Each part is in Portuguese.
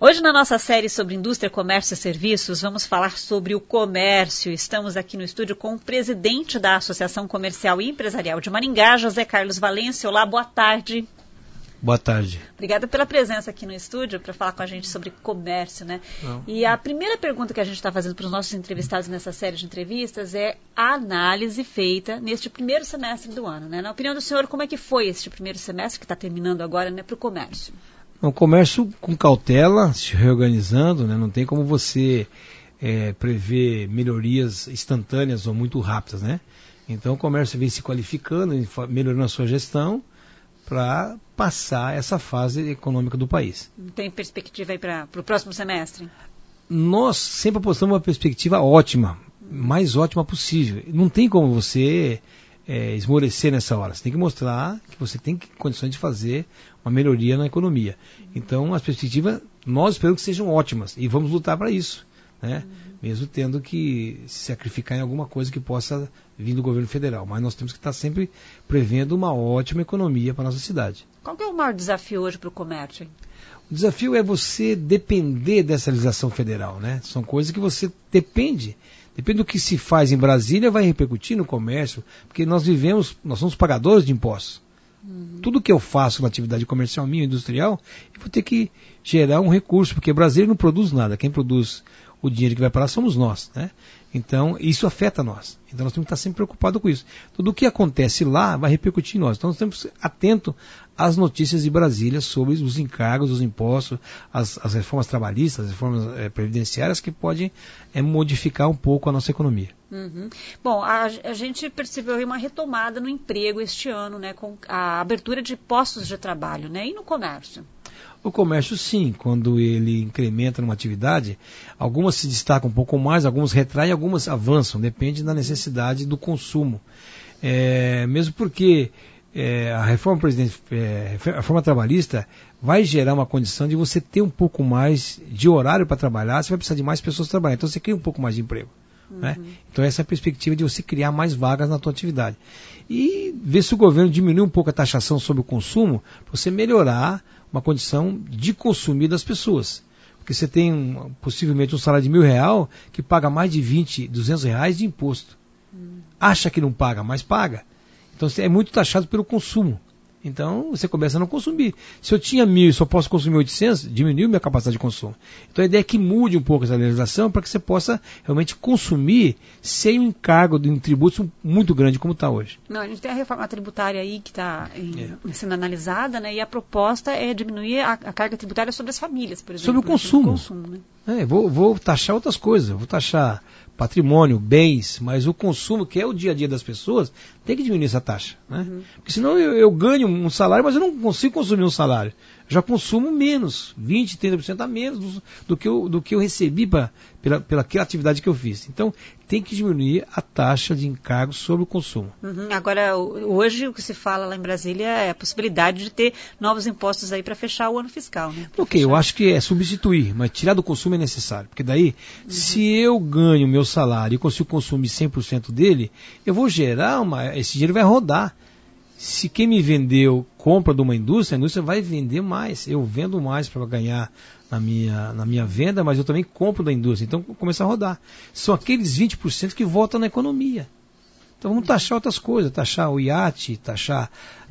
Hoje, na nossa série sobre indústria, comércio e serviços, vamos falar sobre o comércio. Estamos aqui no estúdio com o presidente da Associação Comercial e Empresarial de Maringá, José Carlos Valência. Olá, boa tarde. Boa tarde. Obrigada pela presença aqui no estúdio para falar com a gente sobre comércio, né? E a primeira pergunta que a gente está fazendo para os nossos entrevistados nessa série de entrevistas é a análise feita neste primeiro semestre do ano, né? Na opinião do senhor, como é que foi este primeiro semestre que está terminando agora, né, para o comércio? O comércio com cautela, se reorganizando, né? Não tem como você prever melhorias instantâneas ou muito rápidas, né? Então o comércio vem se qualificando, melhorando a sua gestão para passar essa fase econômica do país. Tem perspectiva aí para o próximo semestre? Nós sempre apostamos uma perspectiva ótima, mais ótima possível. Não tem como você esmorecer nessa hora. Você tem que mostrar que você tem condições de fazer uma melhoria na economia. Então, as perspectivas, nós esperamos que sejam ótimas e vamos lutar para isso, né? Mesmo tendo que se sacrificar em alguma coisa que possa vir do governo federal. Mas nós temos que estar sempre prevendo uma ótima economia para a nossa cidade. Qual que é o maior desafio hoje para o comércio, hein? O desafio é você depender dessa legislação federal, né? São coisas que você depende. Depende do que se faz em Brasília, vai repercutir no comércio, porque nós somos pagadores de impostos. Tudo que eu faço na atividade comercial minha, industrial, eu vou ter que gerar um recurso, porque Brasília não produz nada. Quem produz o dinheiro que vai para lá somos nós, né? Então, isso afeta nós. Então, nós temos que estar sempre preocupados com isso. Tudo o que acontece lá vai repercutir em nós. Então, nós temos que estar atentos às notícias de Brasília sobre os encargos, os impostos, as reformas trabalhistas, as reformas previdenciárias que podem modificar um pouco a nossa economia. Bom, a gente percebeu uma retomada no emprego este ano, né, com a abertura de postos de trabalho, né, e no comércio. O comércio, sim, quando ele incrementa numa atividade, algumas se destacam um pouco mais, algumas retraem, algumas avançam, depende da necessidade do consumo. Mesmo porque a reforma trabalhista vai gerar uma condição de você ter um pouco mais de horário para trabalhar, você vai precisar de mais pessoas trabalhando, então você cria um pouco mais de emprego. Né? Então essa é a perspectiva de você criar mais vagas na tua atividade. E ver se o governo diminui um pouco a taxação sobre o consumo, para você melhorar uma condição de consumir das pessoas. Porque você tem possivelmente um salário de R$1.000 que paga mais de 20, R$200 de imposto. Acha que não paga, mas paga. Então é muito taxado pelo consumo. Então você começa a não consumir. Se eu tinha 1.000 e só posso consumir 800, diminuiu minha capacidade de consumo. Então a ideia é que mude um pouco essa legislação para que você possa realmente consumir sem um encargo de um tributo muito grande como está hoje. Não, a gente tem a reforma tributária aí que está sendo analisada, né? E a proposta é diminuir a carga tributária sobre as famílias, por exemplo. Sobre o consumo. Né? Vou taxar outras coisas, vou taxar patrimônio, bens, mas o consumo, que é o dia a dia das pessoas, tem que diminuir essa taxa. Né? Porque senão eu ganho um salário, mas eu não consigo consumir um salário. Já consumo menos, 20%, 30% a menos do que eu recebi pela aquela atividade que eu fiz. Então, tem que diminuir a taxa de encargos sobre o consumo. Agora, hoje o que se fala lá em Brasília é a possibilidade de ter novos impostos aí para fechar o ano fiscal. Né? Eu acho que é substituir, mas tirar do consumo é necessário. Porque daí, se eu ganho meu salário e consigo consumir 100% dele, eu vou gerar esse dinheiro vai rodar. Se quem me vendeu compra de uma indústria, a indústria vai vender mais. Eu vendo mais para ganhar na minha venda, mas eu também compro da indústria. Então começa a rodar. São aqueles 20% que voltam na economia. Então vamos taxar outras coisas, taxar o iate, taxar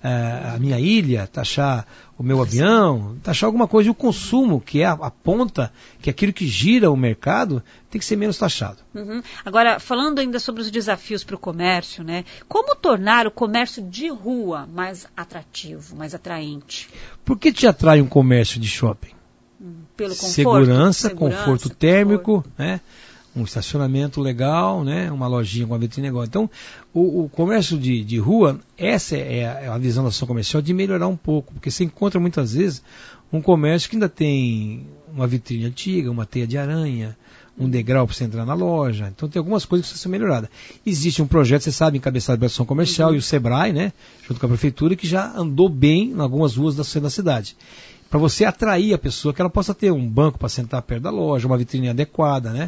a minha ilha, taxar o meu avião, taxar alguma coisa. E o consumo, que é a ponta, que é aquilo que gira o mercado, tem que ser menos taxado. Agora, falando ainda sobre os desafios para o comércio, né? Como tornar o comércio de rua mais atrativo, mais atraente? Por que te atrai um comércio de shopping? Pelo conforto, segurança, conforto térmico, né? Um estacionamento legal, né? Uma lojinha com uma vitrine legal. Então, o comércio de rua, essa é a visão da ação comercial, de melhorar um pouco, porque você encontra muitas vezes um comércio que ainda tem uma vitrine antiga, uma teia de aranha, um degrau para você entrar na loja. Então tem algumas coisas que precisam ser melhoradas. Existe um projeto, você sabe, encabeçado pela ação comercial e o Sebrae, né? Junto com a prefeitura, que já andou bem em algumas ruas da cidade. Para você atrair a pessoa, que ela possa ter um banco para sentar perto da loja, uma vitrine adequada, né?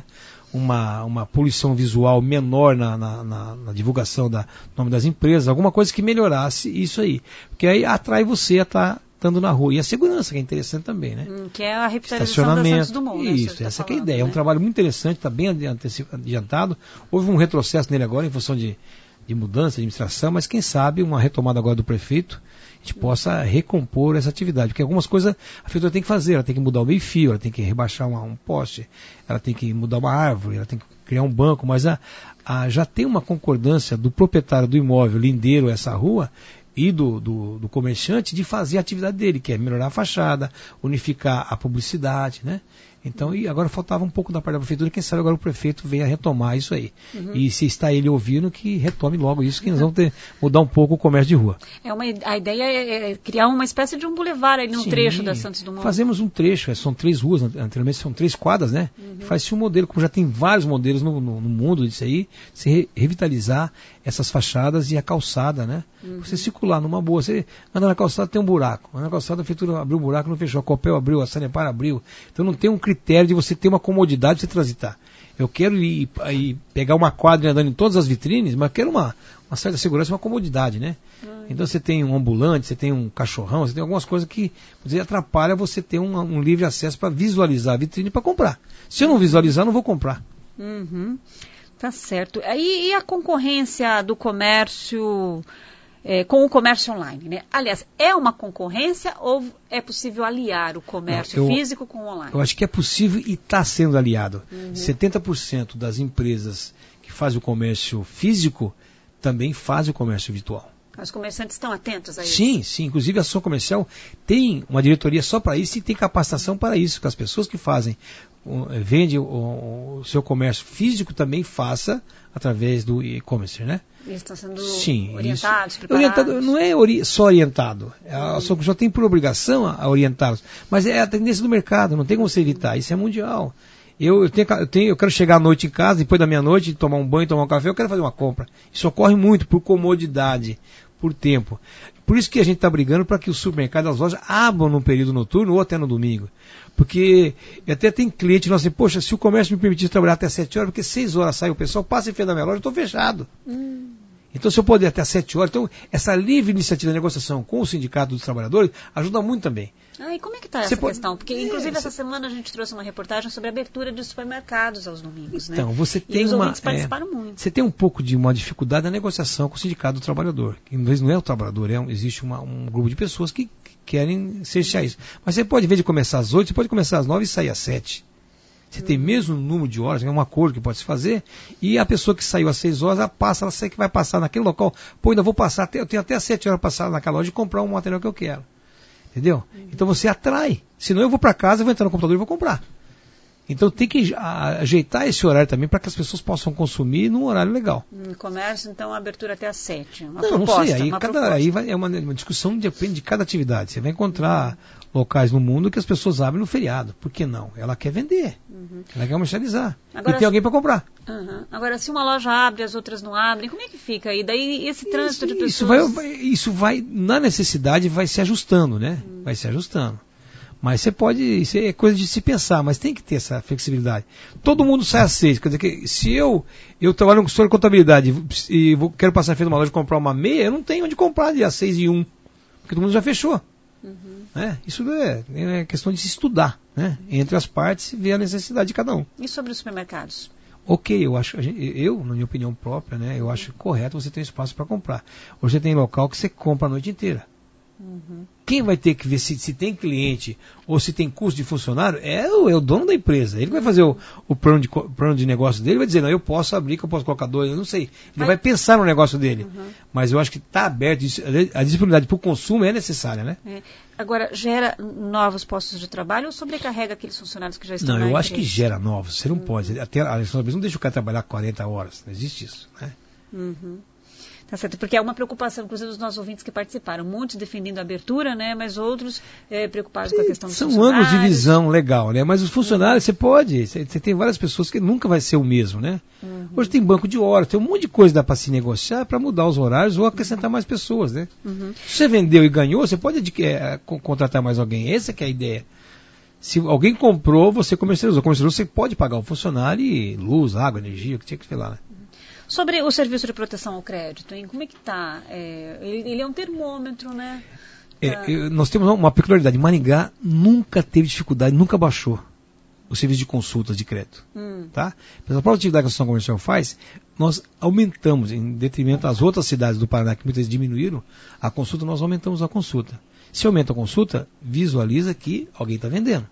Uma poluição visual menor na divulgação do nome das empresas, alguma coisa que melhorasse isso aí. Porque aí atrai você a estar estando na rua. E a segurança, que é interessante também, né? Que é a revitalização da Santos Dumont. Isso, essa que é a ideia. É um trabalho muito interessante, está bem adiantado. Houve um retrocesso nele agora em função de mudança de administração, mas quem sabe uma retomada agora do prefeito, a gente possa recompor essa atividade. Porque algumas coisas a prefeitura tem que fazer, ela tem que mudar o meio-fio, ela tem que rebaixar um poste, ela tem que mudar uma árvore, ela tem que criar um banco, mas já tem uma concordância do proprietário do imóvel, lindeiro essa rua, e do comerciante de fazer a atividade dele, que é melhorar a fachada, unificar a publicidade, né? Então, e agora faltava um pouco da parte da prefeitura, quem sabe agora o prefeito venha retomar isso aí. E se está ele ouvindo, que retome logo isso, que nós vamos mudar um pouco o comércio de rua. A ideia é criar uma espécie de um bulevar ali no trecho da Santos Dumont. Fazemos um trecho, são 3 ruas, anteriormente são 3 quadras, né? Faz-se um modelo, como já tem vários modelos no mundo disso aí, se revitalizar essas fachadas e a calçada, né? Você circular numa boa, você anda na calçada, tem um buraco. Na calçada a prefeitura abriu um buraco, não fechou, a Copel abriu, a Sanepar abriu. Então não tem um critério de você ter uma comodidade de você transitar. Eu quero ir pegar uma quadra andando em todas as vitrines, mas quero uma certa segurança, uma comodidade, né? Então você tem um ambulante, você tem um cachorrão, você tem algumas coisas que atrapalham você ter um livre acesso para visualizar a vitrine para comprar. Se eu não visualizar, não vou comprar. Tá certo. E a concorrência do comércio com o comércio online, né? Aliás, é uma concorrência ou é possível aliar o comércio físico com o online? Eu acho que é possível e está sendo aliado. 70% das empresas que fazem o comércio físico também fazem o comércio virtual. Os comerciantes estão atentos a isso? Sim. Inclusive a ação comercial tem uma diretoria só para isso e tem capacitação para isso, que as pessoas que vendem o seu comércio físico também faça através do e-commerce, né? Eles estão sendo orientados, preparados? Orientado, não é só orientado. A ação comercial tem por obrigação a orientá-los, mas é a tendência do mercado, não tem como você evitar, isso é mundial. Eu quero chegar à noite em casa, depois da meia-noite, tomar um banho, tomar um café, eu quero fazer uma compra. Isso ocorre muito por comodidade, por tempo. Por isso que a gente está brigando para que o supermercado, as lojas abram no período noturno ou até no domingo. Porque até tem cliente nosso assim, poxa, se o comércio me permitisse trabalhar até 7 horas, porque 6 horas sai o pessoal, passa em frente da minha loja, eu estou fechado. Então, se eu puder até 7 horas, então essa livre iniciativa de negociação com o Sindicato dos Trabalhadores ajuda muito também. E como é que está essa questão? Porque, inclusive, essa semana a gente trouxe uma reportagem sobre a abertura de supermercados aos domingos, né? Então, você tem e os ouvintes participaram muito. Você tem um pouco de uma dificuldade na negociação com o Sindicato do Trabalhador. Que não é o trabalhador, existe um grupo de pessoas que querem cercear isso. Mas você pode, em vez de começar às 8, você pode começar às 9 e sair às 7. Você tem mesmo número de horas, é um acordo que pode se fazer, e a pessoa que saiu às 6 horas, ela sei que vai passar naquele local, ainda vou passar, eu tenho até às 7 horas para passar naquela loja e comprar um material que eu quero. Entendeu? Então você atrai. Senão eu vou para casa, vou entrar no computador e vou comprar. Então tem que ajeitar esse horário também para que as pessoas possam consumir num horário legal. Comércio, então, abertura até às 7. Não sei. Aí é uma discussão, depende de cada atividade. Você vai encontrar locais no mundo que as pessoas abrem no feriado. Por que não? Ela quer vender. Ela quer comercializar. Agora, e tem alguém para comprar. Agora, se uma loja abre e as outras não abrem, como é que fica aí? Daí esse trânsito de pessoas... Isso vai, na necessidade, vai se ajustando, né? Vai se ajustando. Mas isso é coisa de se pensar, mas tem que ter essa flexibilidade. Todo mundo sai às 6, quer dizer que se eu trabalho no consultório de contabilidade e quero passar na frente de uma loja e comprar uma meia, eu não tenho onde comprar de às 6 e 1, porque todo mundo já fechou. Isso é questão de se estudar, né? Entre as partes e ver a necessidade de cada um. E sobre os supermercados? Eu acho, na minha opinião própria, né, eu acho correto você ter espaço para comprar. Hoje você tem local que você compra a noite inteira. Quem vai ter que ver se tem cliente ou se tem custo de funcionário é o dono da empresa. Ele vai fazer o plano de negócio dele, vai dizer, não, eu posso abrir, que eu posso colocar 2, eu não sei. Ele vai pensar no negócio dele. Mas eu acho que está aberto, a disponibilidade para o consumo é necessária, né? Agora, gera novos postos de trabalho ou sobrecarrega aqueles funcionários que já estão Não, eu acho que gera novos. Você não pode. Até a legislação não deixa o cara trabalhar 40 horas. Não existe isso, né? Tá certo, porque é uma preocupação, inclusive, dos nossos ouvintes que participaram. Muitos defendendo a abertura, né? Mas outros preocupados com a questão dos funcionários. São ângulos de visão legal, né? Mas os funcionários, você tem várias pessoas que nunca vai ser o mesmo, né? Hoje tem banco de horas, tem um monte de coisa que dá para se negociar para mudar os horários ou acrescentar mais pessoas, né? Se você vendeu e ganhou, você pode contratar mais alguém. Essa que é a ideia. Se alguém comprou, você comercializou. Você pode pagar o funcionário e luz, água, energia, o que tinha que falar, né? Sobre o serviço de proteção ao crédito, hein? Como é que está? Ele é um termômetro, né? Nós temos uma peculiaridade. Maringá nunca teve dificuldade, nunca baixou o serviço de consultas de crédito. Tá? Pela própria atividade que a Associação Comercial faz, nós aumentamos, em detrimento das outras cidades do Paraná, que muitas vezes diminuíram a consulta, nós aumentamos a consulta. Se aumenta a consulta, visualiza que alguém está vendendo.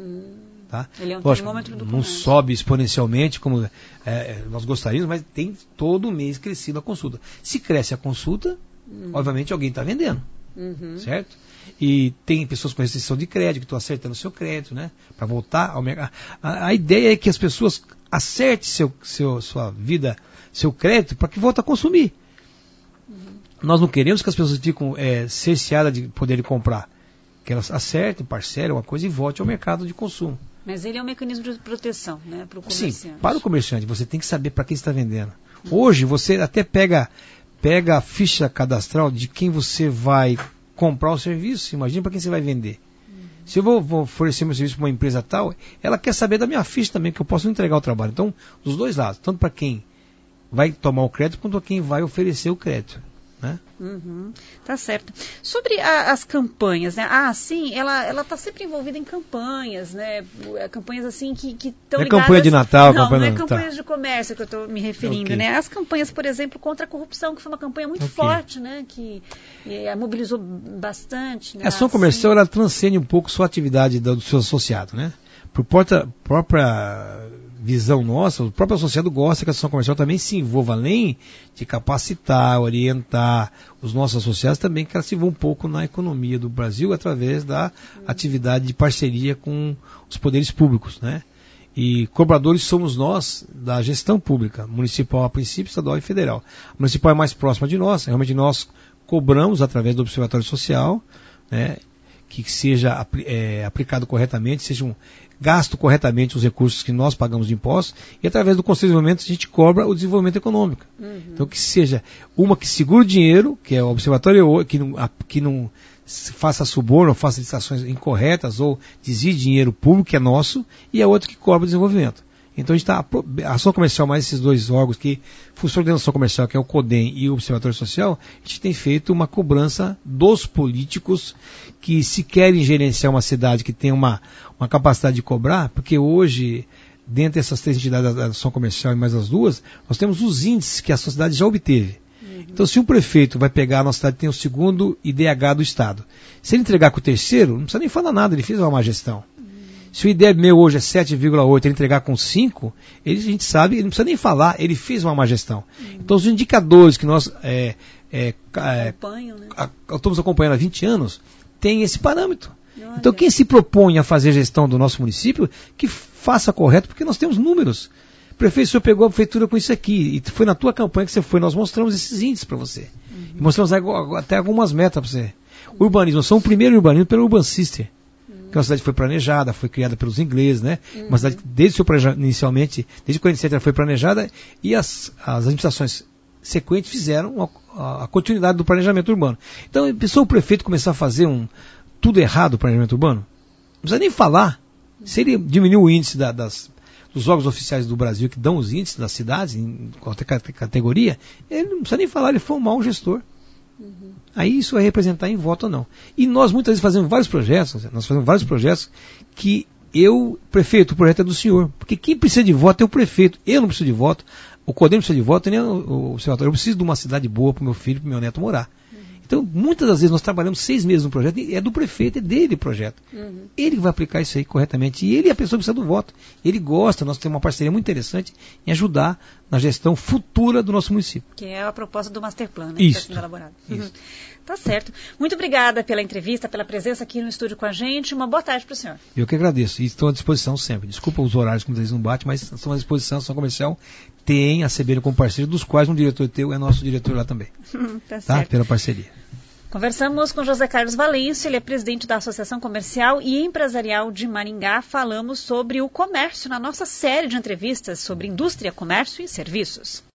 Tá? Ele é um lógico, termômetro do não comércio. sobe exponencialmente como nós gostaríamos, mas tem todo mês crescido a consulta. Se cresce a consulta, obviamente alguém está vendendo. Certo? E tem pessoas com restrição de crédito, que estão acertando o seu crédito, né? Para voltar ao mercado. A ideia é que as pessoas acertem sua vida, seu crédito, para que volte a consumir. Nós não queremos que as pessoas fiquem cerceadas de poderem comprar. Que elas acertem, parcelem uma coisa e voltem ao mercado de consumo. Mas ele é um mecanismo de proteção, né, para o comerciante. Sim, para o comerciante, você tem que saber para quem você está vendendo. Hoje, você até pega a ficha cadastral de quem você vai comprar o serviço. Imagina para quem você vai vender. Se eu vou oferecer meu serviço para uma empresa tal, ela quer saber da minha ficha também, que eu posso entregar o trabalho. Então, dos dois lados, tanto para quem vai tomar o crédito, quanto para quem vai oferecer o crédito. Né? Tá certo. Sobre as campanhas, né? Sim, ela está sempre envolvida em campanhas, né? Campanhas assim que estão ligadas... campanha de Natal, não campanha... é campanhas de comércio que eu estou me referindo, né? As campanhas, por exemplo, contra a corrupção, que foi uma campanha muito forte, né? Que mobilizou bastante. Né? A ação comercial, ela transcende um pouco sua atividade do seu associado, né? Por própria visão nossa, o próprio associado gosta que a ação comercial também se envolva, além de capacitar, orientar os nossos associados, também que ela se envolva um pouco na economia do Brasil através da atividade de parceria com os poderes públicos, né? E cobradores somos nós da gestão pública, municipal a princípio, estadual e federal. A municipal é mais próxima de nós, realmente nós cobramos através do Observatório Social, né? Que seja aplicado corretamente, sejam gasto corretamente os recursos que nós pagamos de impostos, e através do Conselho de Desenvolvimento a gente cobra o desenvolvimento econômico. Então que seja uma que segura o dinheiro, que é o Observatório, que não faça suborno, ou faça licitações incorretas, ou desvie dinheiro público que é nosso, e a outra que cobra o desenvolvimento. Então a ação comercial, mais esses dois órgãos que funcionam dentro da ação comercial, que é o CODEM e o Observatório Social, a gente tem feito uma cobrança dos políticos que, se querem gerenciar uma cidade que tem uma capacidade de cobrar, porque hoje, dentro dessas três entidades da ação comercial e mais as duas, nós temos os índices que a sociedade já obteve. Então, se o prefeito vai pegar, a nossa cidade tem o segundo IDH do Estado. Se ele entregar com o terceiro, não precisa nem falar nada, ele fez uma má gestão. Se o IDEB meu hoje é 7,8, ele entregar com 5, a gente sabe, ele não precisa nem falar, ele fez uma má gestão. Então, os indicadores que nós estamos acompanhando há 20 anos, tem esse parâmetro. Olha. Então, quem se propõe a fazer gestão do nosso município, que faça correto, porque nós temos números. Prefeito, o senhor pegou a prefeitura com isso aqui, e foi na tua campanha que você foi, nós mostramos esses índices para você. E mostramos até algumas metas para você. Urbanismo, nós somos o primeiro urbanismo pelo Urban System. Que uma cidade foi planejada, foi criada pelos ingleses, né? Uma cidade, inicialmente, desde 47 ela foi planejada, e as administrações sequentes fizeram a continuidade do planejamento urbano. Então, pensou o prefeito começar a fazer tudo errado o planejamento urbano? Não precisa nem falar. Se ele diminuir o índice dos órgãos oficiais do Brasil, que dão os índices das cidades, em qualquer categoria, ele não precisa nem falar, ele foi um mau gestor. Aí isso vai representar em voto ou não. E nós muitas vezes fazemos vários projetos, que prefeito, o projeto é do senhor. Porque quem precisa de voto é o prefeito. Eu não preciso de voto, o CODEM não precisa de voto, nem o observatório. Eu preciso de uma cidade boa para o meu filho e para o meu neto morar. Então, muitas das vezes nós trabalhamos 6 meses no projeto, e é do prefeito, é dele o projeto. Ele vai aplicar isso aí corretamente, e ele é a pessoa que precisa do voto. Ele gosta, nós temos uma parceria muito interessante em ajudar na gestão futura do nosso município. Que é a proposta do Masterplan, né? Isso. Que está sendo elaborado. Tá certo. Muito obrigada pela entrevista, pela presença aqui no estúdio com a gente. Uma boa tarde para o senhor. Eu que agradeço, e estou à disposição sempre. Desculpa os horários que muitas vezes não bate, mas estamos à disposição. A ação comercial tem a CBN como parceiro, dos quais um diretor teu é nosso diretor lá também. Tá certo. Pela parceria. Conversamos com José Carlos Valêncio, ele é presidente da Associação Comercial e Empresarial de Maringá. Falamos sobre o comércio na nossa série de entrevistas sobre indústria, comércio e serviços.